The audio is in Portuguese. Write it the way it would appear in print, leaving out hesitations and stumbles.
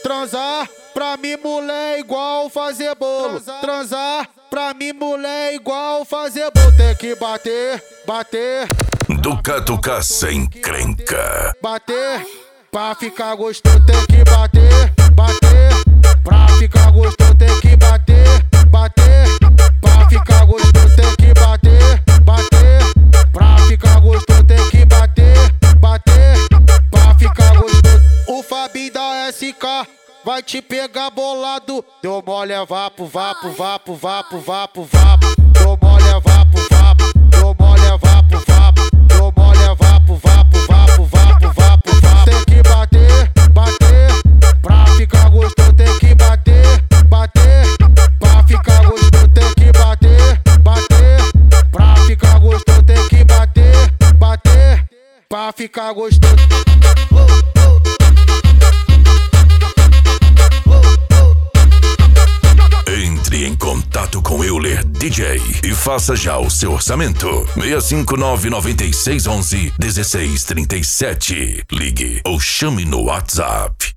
Transar pra mim, mulher, igual fazer bolo. Transar pra mim, mulher, igual fazer bolo. Tem que bater, bater. Do Catuca sem crenca. Bater, pra ficar gostoso tem que bater, bater. Pra ficar gostoso tem que bater, bater. Pra ficar gostoso tem que bater, bater. Pra ficar gostoso tem que bater, bater. Pra ficar gostoso. O Fabinho da SK vai te pegar bolado. Deu mole é vapo, vapo, vapo, vapo, vapo, vapo. Deu mole é vapo, vapo. Deu mole é vapo, vapo. Deu mole é vapo, vapo, vapo, vapo, vapo, vapo. Tem que bater, bater. Pra ficar gostoso tem que bater, bater. Pra ficar gostoso tem que bater, bater. Pra ficar gostoso tem que bater, bater. Pra ficar gostoso. Entre em contato com Euler DJ e faça já o seu orçamento. 659-9611-1637. Ligue ou chame no WhatsApp.